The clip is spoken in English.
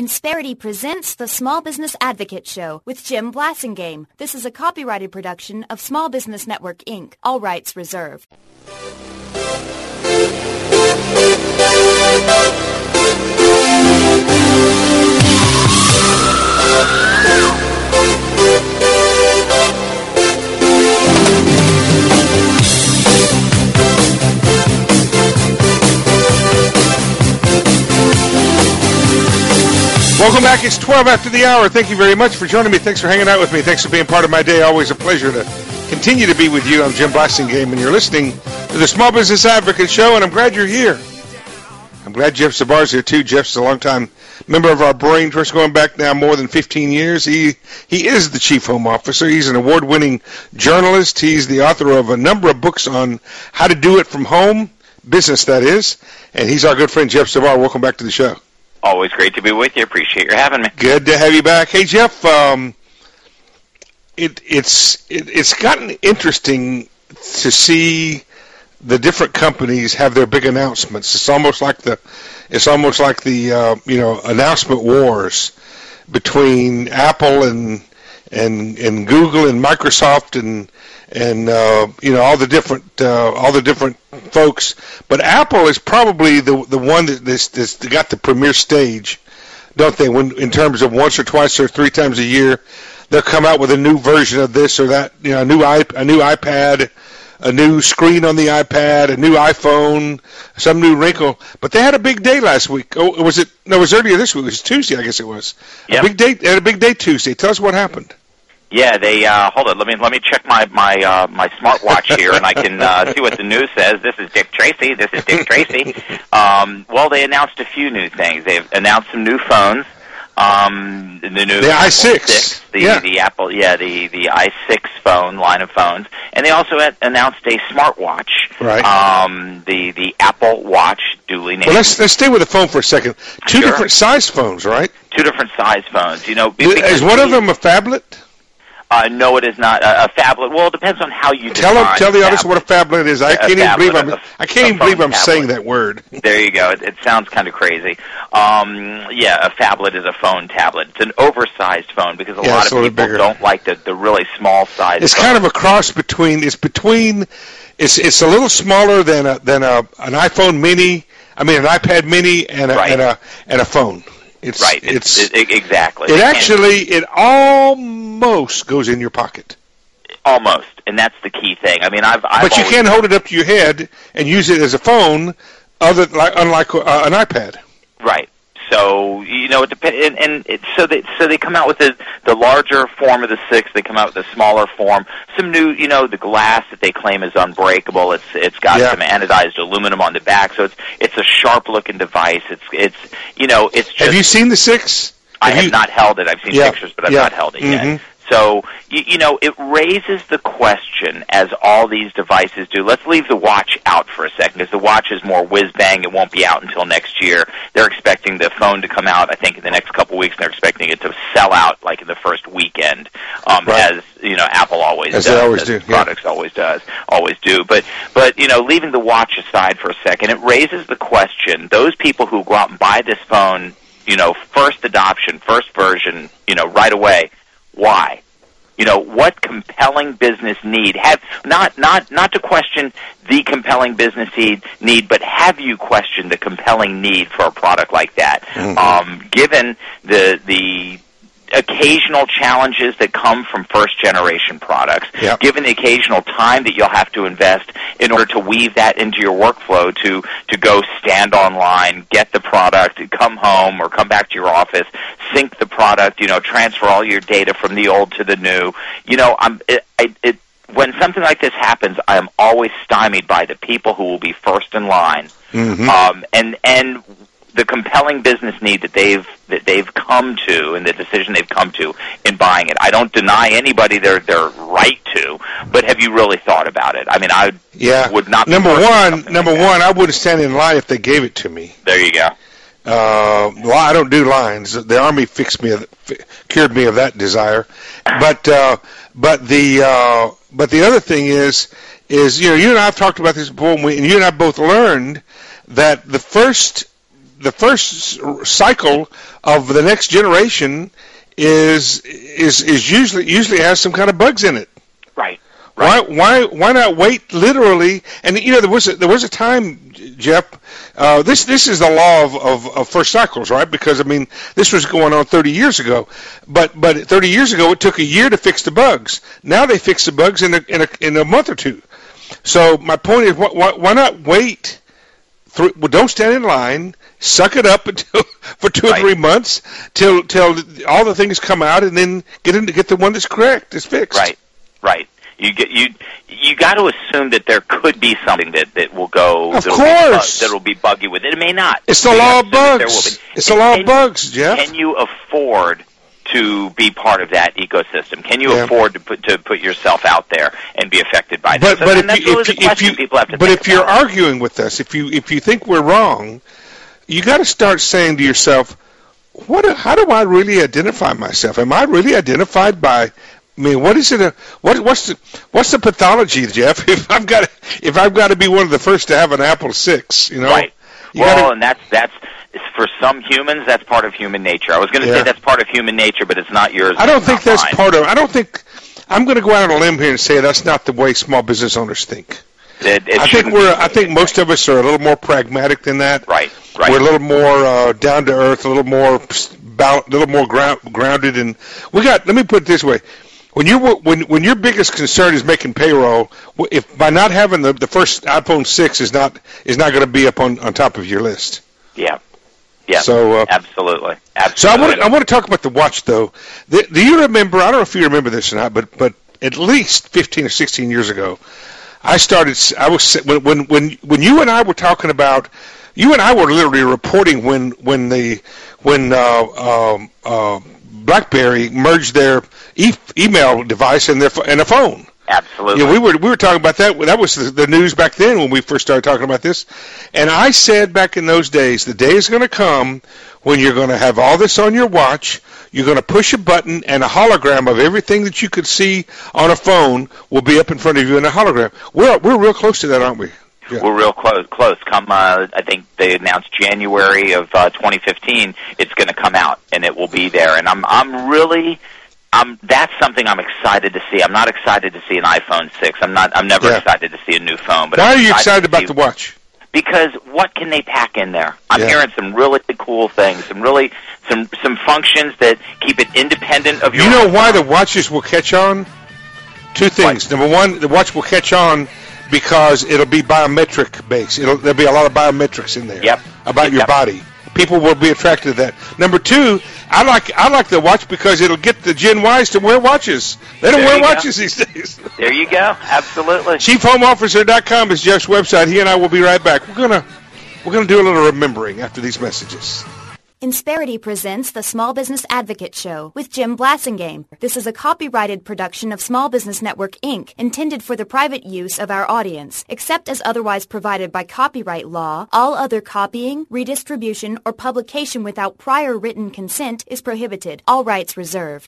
Insperity presents the Small Business Advocate Show with Jim Blasingame. This is a copyrighted production of Small Business Network, Inc. All rights reserved. Welcome back. It's 12 after the hour. Thank you very much for joining me. Thanks for hanging out with me. Thanks for being part of my day. Always a pleasure to continue to be with you. I'm Jim Blasingame, and you're listening to the Small Business Advocate Show, and I'm glad you're here. I'm glad Jeff Zabar's here, too. Jeff's a longtime member of our Brain Trust, going back now more than 15 years. He is the Chief Home Officer. He's an award-winning journalist. He's the author of a number of books on how to do it from home, business, that is, and he's our good friend, Jeff Zabar. Welcome back to the show. Always great to be with you. Appreciate your having me. Good to have you back. Hey, Jeff, it's gotten interesting to see the different companies have their big announcements. It's almost like the announcement wars between Apple and Google and Microsoft and all the different folks, but Apple is probably the one that's got the premier stage, don't they? When in terms of once or twice or three times a year, they'll come out with a new version of this or that, a new iPad, a new screen on the iPad, a new iPhone, some new wrinkle. But they had a big day last week. Oh, was it? No, it was earlier this week. It was Tuesday, I guess it was. Yep. They had a big day Tuesday. Tell us what happened. Yeah, they hold on. Let me check my smartwatch here, and I can see what the news says. This is Dick Tracy. Well, they announced a few new things. They've announced some new phones. The i6, the Apple, the i6 phone line of phones, and they also announced a smartwatch. Right. The Apple Watch, duly named. Well, let's stay with the phone for a second. Two different size phones, right? Two different size phones. Is one of them a phablet? No, it is not a phablet. Well, it depends on how you tell the audience what a phablet is. I can't even believe I'm saying that word. There you go. It sounds kind of crazy. A phablet is a phone tablet. It's an oversized phone because a lot of people don't like the really small size. It's kind of a cross between. It's a little smaller than an iPhone Mini. I mean, an iPad Mini and a phone. Exactly. It almost goes in your pocket. Almost, and that's the key thing. I mean, But you can't hold it up to your head and use it as a phone, unlike an iPad. Right. So it depends, so they come out with the larger form of the 6. They come out with a smaller form. Some new, the glass that they claim is unbreakable. It's got some anodized aluminum on the back, so it's a sharp looking device. It's just. Have you seen the 6? I have not held it. I've seen pictures, but I've not held it yet. So, it raises the question, as all these devices do. Let's leave the watch out for a second, because the watch is more whiz-bang. It won't be out until next year. They're expecting the phone to come out, I think, in the next couple of weeks, and they're expecting it to sell out, like, in the first weekend, as, Apple always does. As they always do. Products always do. But leaving the watch aside for a second, it raises the question, those people who go out and buy this phone, first adoption, first version, right away, why? What compelling business need not to question the compelling business need, but have you questioned the compelling need for a product like that? Mm-hmm. Given the occasional challenges that come from first-generation products, given the occasional time that you'll have to invest in order to weave that into your workflow to go stand online, get the product, come home or come back to your office, sync the product, transfer all your data from the old to the new. When something like this happens, I am always stymied by the people who will be first in line, and the compelling business need that they've come to, and the decision they've come to in buying it. I don't deny anybody their right to, but have you really thought about it? I mean, I would not. Number one, I wouldn't stand in line if they gave it to me. There you go. I don't do lines. The Army cured me of that desire. But the other thing is you and I have talked about this before, and you and I both learned that the first cycle of the next generation is usually has some kind of bugs in it. Right. Why not wait literally? And there was a time, Jeff. This is the law of first cycles, right? Because this was going on 30 years ago, but 30 years ago it took a year to fix the bugs. Now they fix the bugs in a month or two. So my point is, why not wait? Don't stand in line. Suck it up for 2 or 3 months till all the things come out, and then get the one that's correct, is fixed. Right. You got to assume that there could be something that will go. Of course, that'll be buggy with it. It may not. It's the law of bugs. It's the law of bugs, Jeff. Can you afford to be part of that ecosystem? Can you afford to put yourself out there and be affected by that? But if you're arguing with us, if you think we're wrong, you got to start saying to yourself, how do I really identify myself? Am I really identified by? What is it? What's the pathology, Jeff? If I've got to be one of the first to have an Apple VI, Right. And that's for some humans, that's part of human nature. I was going to say that's part of human nature, but it's not yours. I don't think that's part of. I don't think. I'm going to go out on a limb here and say that's not the way small business owners think. I think most of us are a little more pragmatic than that. Right. We're a little more down to earth, a little more grounded, and let me put it this way. When your biggest concern is making payroll, if by not having the first iPhone 6 is not going to be up on top of your list. Yeah. So absolutely. So I want to talk about the watch though. Do you remember? I don't know if you remember this or not, but at least 15 or 16 years ago, when you and I were talking about. You and I were literally reporting when BlackBerry merged their email device and a phone. Absolutely. We were talking about that. That was the news back then when we first started talking about this. And I said back in those days, the day is going to come when you're going to have all this on your watch. You're going to push a button, and a hologram of everything that you could see on a phone will be up in front of you in a hologram. We're real close to that, aren't we? Yeah. We're real close. Come, I think they announced January of 2015. It's going to come out, and it will be there. And that's something I'm excited to see. I'm not excited to see an iPhone 6. I'm never excited to see a new phone. But why are you excited about the watch? Because what can they pack in there? I'm hearing some really cool things, some functions that keep it independent of your. You know why the watches will catch on? Two things. Number one, the watch will catch on because it'll be biometric based. There'll be a lot of biometrics in there about your body. People will be attracted to that. Number two, I like the watch because it'll get the Gen Ys to wear watches. They don't wear watches these days. There you go. Absolutely. ChiefHomeOfficer.com is Jeff's website. He and I will be right back. We're gonna do a little remembering after these messages. Insperity presents the Small Business Advocate Show with Jim Blasingame. This is a copyrighted production of Small Business Network, Inc., intended for the private use of our audience. Except as otherwise provided by copyright law, all other copying, redistribution, or publication without prior written consent is prohibited. All rights reserved.